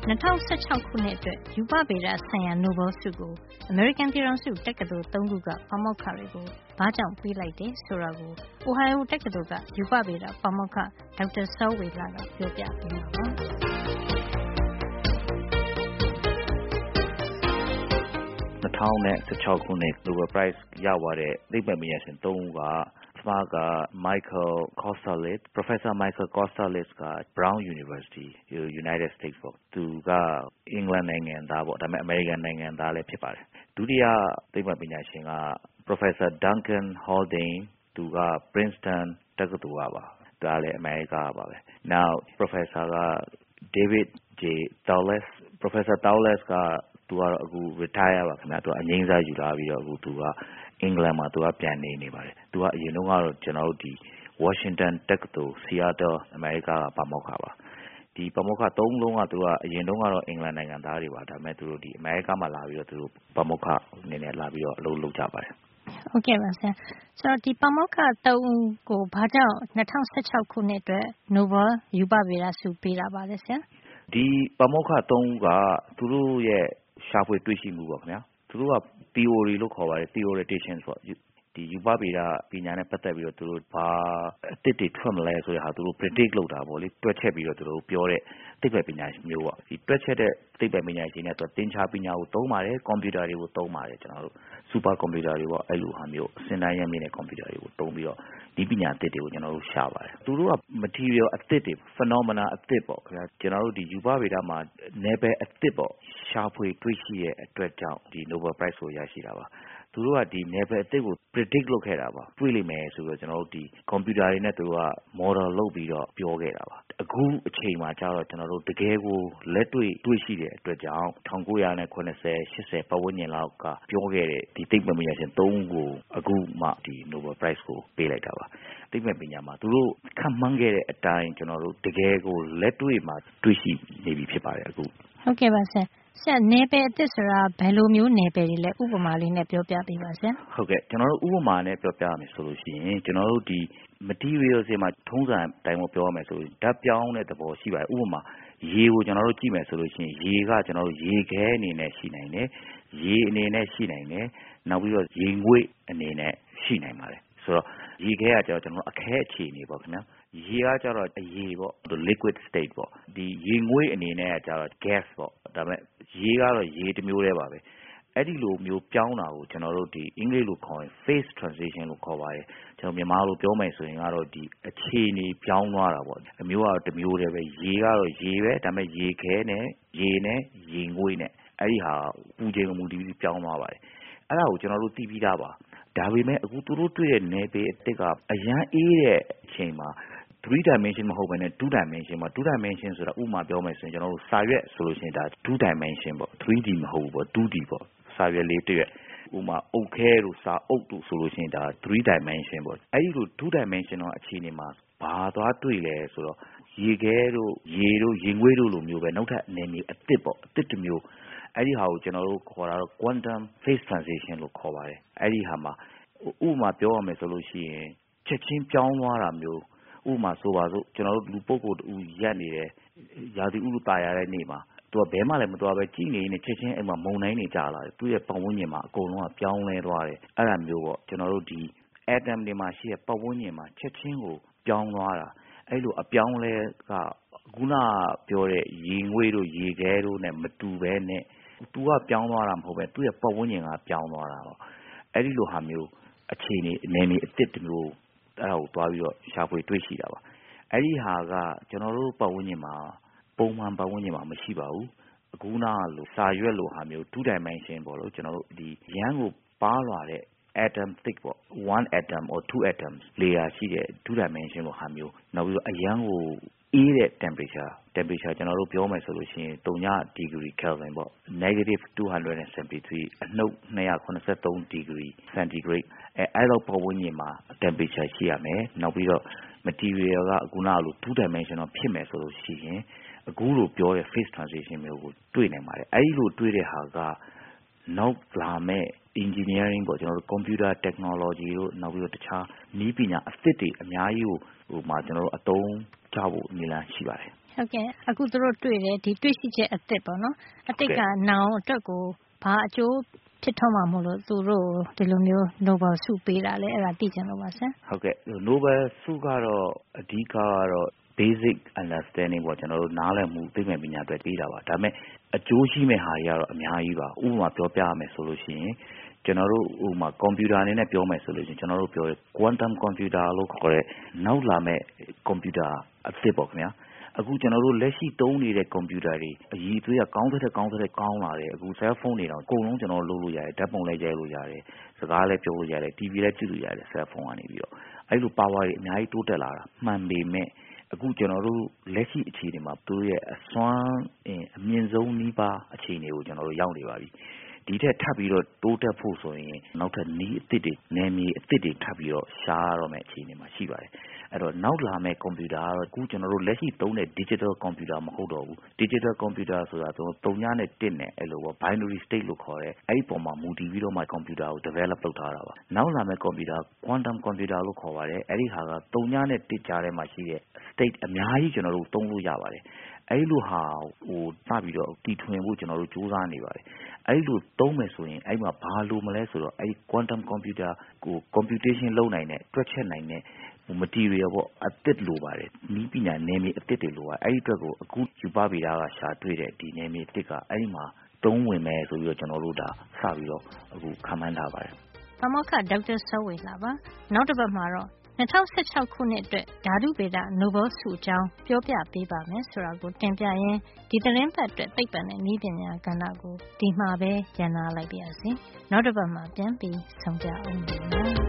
2016 ခုနှစ်အတွက်ရူပဗေဒဆိုင်ရာနိုဘယ်ဆုကိုအမေရိကန်ပြည်ထောင်စုတက္ကသိုလ်3ခုကပါမောက္ခတွေကိုဘာကြောင့်ပေးလိုက်တယ်ဆိုတာကို Ohio တက္ကသိုလ်ကရူပဗေဒပါမောက္ခဒေါက်တာစောဝေလကပြောပြပေးမှာပါ 2016 ခုနှစ် Nobel Prize ရသွားတဲ့သိပ္ပံပညာရှင်3ဦးကMichael Kosterlitz, Professor Michael Kosterlitz က Brown University, United States ပေါ့သူကအင်္ဂလန်နိုင်ငံသားပေါ့ဒါပေမဲ့အမေရိကန်နိုင်ငံသားလည်းဖြစ်ပါတယ်ဒုတိယသိပ္ပံပညာရှင်က Professor Duncan Haldane သူက Princeton တက္ကသိုလ်ကပါသူကလည်းအမေရိကပါပဲ Now Professor က David J. Towles, Professor Towles ကသူကတော့အခု retire ပါခင်ဗျာသူကအငြိမ်းစားယူလာပြီးတော့အခုသူကအင်္ဂလန်မှာသူကပြန်နေပါတယ်သူကအရင်တော့ကတော့ကျွန်တော်တို့ဒီ Washington တက္ကသိုလ် Seattle အမေရိကကပါမောက္ခပါဒီပါမောက္ခ3လုံးကသူကအရင်တော့ကတော့အင်္ဂလန်နိုင်ငံသားတွေပါဒါပေမဲ့သူတို့ဒီအမေရိကမှာလာပြီးတော့သူတို့ပါမောက္ခအနေနဲ့လာပြီးတော့အလုပ်လုပ်ကြပါတယ်ဟုတ်ကဲ့ပါဆရာဆိုတော့ဒီပါမောက္ခ3ဦးကိုဘာကြောင့်2016ခုနှစ်အတွက် Nobel ရူပဗေဒဆုပေးတာပါလဲဆရာဒီပါမောက္ခ3ဦးကသူတို့ရဲ့ရှာဖွေတွေ့ရှိမှုပေါ့ခင်ဗျာသူတို့က theory လို့ခေါ်ပါတယ် theoreticians ပေါ့ဒီရူပဗေဒပညာနဲ့ပတ်သက်ပြီးတော့သူတို့ဘာအသစ်တွေထွက်မလဲဆိုတဲ့ဟာသူတို့ predict လုပ်တာပေါ့လေတွက်ချက်ပြီးတော့သူတို့ပြောတဲ့သိပ္ပံပညာရှင်မျိုးပေါ့ဒီတွက်ချက်တဲ့သိပ္ပံပညာရှင်တွေသင်္ချာပညာကိုသုံးပါတယ်ကွန်ပျူတာတွေကိုသုံးပါတယ်ကျွန်တော်တို့ super computer တွေပေါ့အဲ့လိုဟာမျိုးစင်တိုင်းရမြင့်တဲ့ကွန်ပျူတာတွေကိုသုံးပြီးတော့ဒီပညာအသစ်တွေကိုကျွန်တော်တို့ရှာပါတယ်သူတို့က material အသစ်တွေ phenomena အသစ်ပေါ့ခင်ဗျာကျွန်တော်တို့ဒီရူပဗေဒမှာနယ်ပယ်အသစ်ပေါ့ရှာဖွေတွေ့ရှိတဲ့အတွက်ကြောင့်ဒီ Nobel Prize ကိုရရှိတာပါသူတို့ကဒီနယ်ပယ်အသစ်ကို predict လုပ်ခဲ့တာပါတွေးလိမ့်မယ်ဆိုတော့ကျွန်တော်တို့ဒီ computer တွေနဲ့သူတို့က model လုပ်ပြီးတော့ပြောခဲ့တာပါအခုအချိန်မှာကျတော့ကျွန်တော်တို့တကယ်ကိုလက်တွေ့ရှိတဲ့အတွက်ကြောင့်1990 80ပတ်ဝန်းကျင်လောက်ကပြောခဲ့တဲ့ဒီသိပ္ပံပညာရှင်3ဦးကိုအခုမှဒီ Nobel Prize ကိုပေးလိုက်တာပါသိပ္ပံပညာမှာသူတို့ခန့်မှန်းခဲ့တဲ့အတိုင်းကျွန်တော်တို့တကယ်ကိုလက်တွေ့မှာတွေ့ရှိနေပြီဖြစ်ပါတယ်အခုဟုတ်ကဲ့ပါဆရာနယ်ပယ်အသစ်ဆိုတာဘယ်လိုမျိုးနယ်ပယ်တွေလဲဥပမာလေးနဲ့ပြောပြပေးပါဆရာဟုတ်ကဲ့ကျွန်တော်တို့ဥပမာနဲ့ပြောပြရမယ်ဆိုလို့ရှိရင်ကျွန်တော်တို့ဒီ material တွေမှာထုံးစံအတိုင်းပြောရမယ်ဆိုရင်ဓာတ်ပြောင်းတဲ့သဘောရှိပါတယ်ဥပမာရေကိုကျွန်တော်တို့ကြည့်မယ်ဆိုလို့ရှိရင်ရေကကျွန်တော်တို့ရေခဲအနေနဲ့ရှိနိုင်တယ်ရေအနေနဲ့ရှိနိုင်တယ်နောက်ပြီးတော့ရေငွေ့အနေနဲ့ရှိနိုင်ပါတယ်ဆိုတော့ရေခဲကကျတော့ကျွန်တော်တို့အခဲအခြေအနေပေါ့ခင်ဗျာရေကကျတော့အရေပေါ့ liquid state ပေါ့ဒီရေငွေ့အနေနဲ့ကကျတော့ gas ပေါ့ဒါပေမဲ့ရေကတော့ရေတစ်မျိုးတည်းပါပဲအဲ့ဒီလိုမျိုးပြောင်းတာကိုကျွန်တော်တို့ဒီအင်္ဂလိပ်လိုခေါ်ရင် phase transition လို့ခေါ်ပါတယ်ကျွန်တော်မြန်မာလိုပြောမယ်ဆိုရင်ကတော့ဒီအခြေအနေပြောင်းသွားတာပေါ့အမျိုးကတော့တစ်မျိုးတည်းပဲရေကတော့ရေပဲဒါပေမဲ့ရေခဲနဲ့ရေငွေ့နဲ့အဲ့ဒီဟာပူချိန်ကိုမူတည်ပြီးပြောင်းသွားပါတယ်အဲ့ဒါကိုကျွန်တော်တို့သိပြီးသားပါဒါပေမဲ့အခုသူတို့တွေ့တဲ့နယ်ပယ်အသစ်ကအရန်အေးတဲ့အချိန်မှာ3 dimension မဟုတ်ဘဲနဲ့2 dimension မှာ2 dimension ဆိုတာဥပမာပြောမယ်ဆိုရင်ကျွန်တော်တို့စာရွက်ဆိုလို့ရှိရင်ဒါ2 dimension ပေါ့ 3D မဟုတ်ဘူးပေါ့ 2D ပေါ့စာရွက်လေးတစ်ရွက်ဥပမာအုတ်ခဲတို့စာအုပ်တို့ဆိုလို့ရှိရင်ဒါ3 dimension ပေါ့အဲ့ဒီလို2 dimension တော့အခြေအနေမှာဘာသွားတွေ့လဲဆိုတော့ရေခဲတို့ရေတို့ရေငွေ့တို့လိုမျိုးပဲနောက်ထပ်အနေမျိုးအသစ်ပေါ့အသစ်တစ်မျိုးအဲ့ဒီဟာကိုကျွန်တော်တို့ခေါ်တာတော့ quantum phase transition လို့ခေါ်ပါတယ်အဲ့ဒီဟာမှာဥပမာပြောရမယ်ဆိုလို့ရှိရင်ချက်ချင်းပြောင်းသွားတာမျိုးဥပမာဆိုပါစို့ကျွန်တော်တို့လူပုဂ္ဂိုလ်တူရက်နေတယ်ရာသီဥတုတာယာတဲ့နေ့မှာသူကဘဲမှလည်းမသွားပဲကြည့်နေနေချက်ချင်းအဲ့မှာမုန်တိုင်းတွေကြာလာတယ်သူ့ရဲ့ပတ်ဝန်းကျင်မှာအကုန်လုံးကပြောင်းလဲသွားတယ်အဲ့ဒါမျိုးပေါ့ကျွန်တော်တို့ဒီ atom တွေမှာရှိတဲ့ပတ်ဝန်းကျင်မှာချက်ချင်းကိုပြောင်းသွားတာအဲ့လိုအပြောင်းလဲကခုနပြောတဲ့ရေငွေ့တို့ရေခဲတို့နဲ့မတူပဲနဲ့သူကပြောင်းသွားတာမဟုတ်ပဲသူ့ရဲ့ပတ်ဝန်းကျင်ကပြောင်းသွားတာပေါ့အဲ့ဒီလိုဟာမျိုးအခြေအနေအနေနဲ့အစ်စ်တမျိုးအဲ့ဒါကိုတွားပြီးတော့ရှာဖွေတွေ့ရှိတာပါအဲ့ဒီဟာကကျွန်တော်တို့ပတ်ဝန်းကျင်မှာပုံမှန်ပတ်ဝန်းကျင်မှာမရှိပါဘူးအခုနလိုစာရွက်လိုဟာမျိုး2 dimension ပေါ့လို့ကျွန်တော်တို့ဒီရန်ကိုပါလာတဲ့ atom thick ပေါ့1 atom or 2 atoms layer ရှိတဲ့2 dimension ပေါ့ဟာမျိုးနောက်ပြီးတော့အရန်ကိုအေးတဲ့ temperature ကျွန်တော်တို့ပြောမယ်ဆိုလို့ရှိရင်3 degree Kelvin ပေါ့ -273 အနှုတ်283 degree centigrade အဲ့လိုပတ်ဝန်းကျင်မှာ temperature ရှိရမယ်နောက်ပြီးတော့ material ကအခုနလို2 dimensional ဖြစ်မယ်ဆိုလို့ရှိရင်အခုလိုပြောတဲ့ phase transition မျိုးကိုတွေ့နိုင်ပါတယ်အဲ့ဒီလိုတွေ့တဲ့ဟာကနောက်လာမဲ့ engineering ပေါ့ကျွန်တော်တို့ computer technology တို့နောက်ပြီးတော့တခြားနည်းပညာအသစ်တွေအများကြီးကိုဟိုမှာကျွန်တော်တို့အသုံးချဖို့အနည်းလမ်းရှိပါတယ်ဟုတ်ကဲ့အခုသူတို့တွေ့တယ်ဒီတွေ့ရှိချက်အသစ်ပေါ့နော်အသစ်ကနောင်အတွက်ကိုဘာအကျိုးဖြစ်ထွန်းမှာမို့လို့သူတို့ဒီလိုမျိုး Nobel ဆုပေးတာလဲအဲ့ဒါသိချင်လို့ပါဆရာဟုတ်ကဲ့ Nobel ဆုကတော့အဓိကကတော့ basic understanding ပေါ့ကျွန်တော်တို့နားလည်မှုသိပ္ပံပညာအတွက်ပေးတာပါဒါပေမဲ့အကျိုးရှိမဲ့ဟာတွေကတော့အများကြီးပါဥပမာပြောပြရမယ်ဆိုလို့ရှိရင်ကျွန်တော်တို့ဥပမာကွန်ပျူတာအနေနဲ့ပြောမယ်ဆိုလို့ရှိရင်ကျွန်တော်တို့ပြောရ quantum computer လို့ခေါ်တဲ့နောက်လာမဲ့ကွန်ပျူတာအသစ်ပေါ့ခင်ဗျာအခုကျွန်တော်တို့လက်ရှိသုံးနေတဲ့ကွန်ပျူတာတွေအရည်အသွေးကကောင်းတဲ့ကောင်းလာတယ်အခု cell phone တွေတော့အကုန်လုံးကျွန်တော်တို့လုပ်လို့ရတယ်ဓာတ်ပုံလည်းရိုက်လို့ရတယ်စကားလည်းပြောလို့ရတယ် TV လည်းကြည့်လို့ရတယ် cell phone ကနေပြီးတော့အဲ့လို power တွေအများကြီးတိုးတက်လာတာမှန်ပေမဲ့အခုကျွန်တော်တို့လက်ရှိအခြေအနေမှာသူရဲ့အစွမ်းအမြင့်ဆုံးနှီးပါအခြေအနေကိုကျွန်တော်တို့ရောက်နေပါပြီဒီထက်ထပ်ပြီးတော့တိုးတက်ဖို့ဆိုရင်နောက်ထပ်နည်းအသစ်တွေနယ်မြေအသစ်တွေထပ်ပြီးတော့ရှားရတော့မယ့်အခြေအနေမှာရှိပါတယ်အဲ့တော့နောက်လာမယ့်ကွန်ပျူတာကတော့အခုကျွန်တော်တို့လက်ရှိသုံးတဲ့ digital computer မဟုတ်တော့ဘူး digital computer ဆိုတာ3နဲ့1နဲ့အဲ့လိုပေါ့ binary state လို့ခေါ်တဲ့အဲ့ဒီပုံမှာမူတည်ပြီးတော့မှကွန်ပျူတာကို develop လုပ်ထားတာပါနောက်လာမယ့်ကွန်ပျူတာ quantum computer လို့ခေါ်ပါတယ်အဲ့ဒီဟာက3နဲ့1ကြားထဲမှာရှိတဲ့ state အများကြီးကျွန်တော်တို့သုံးလို့ရပါတယ်အဲ့လိုဟာဟိုစပြီးတော့တည်ထွင်ဖို့ကျွန်တော်တို့စူးစမ်းနေပါတယ်အဲ့လိုသုံးမယ်ဆိုရင်အဲ့မှာဘာလို့မလဲဆိုတော့အဲ့ quantum computer ကို computation လုပ်နိုင်တဲ့တွက်ချက်နိုင်တဲ့material ပေါ့အသစ်လိုပါတယ်နည်းပညာနယ်မြေအသစ်တွေလိုပါအဲ့ဒီအတွက်ကိုအခုယူပဗေဒကရှာတွေ့တဲ့ဒီနယ်မြေအသစ်ကအဲ့ဒီမှာသုံးဝင်မယ်ဆိုပြီးတော့ကျွန်တော်တို့ဒါစပြီးတော့အခုခန့်မှန်းထားပါတယ်ပါမောက္ခဒေါက်တာစောဝေလာပါနောက်တစ်ပတ်မှာတော့2016ခုနှစ်အတွက်ဓာတုဗေဒ Nobel ဆုအကြောင်းပြောပြပေးပါမယ်ဆိုတာကိုတင်ပြရင်းဒီသတင်းပတ်အတွက်သိပ္ပံနဲ့နည်းပညာကဏ္ဍကိုဒီမှာပဲရန်နာလိုက်ပါရစေနောက်တစ်ပတ်မှာပြန်ပြီးဆုံကြအောင်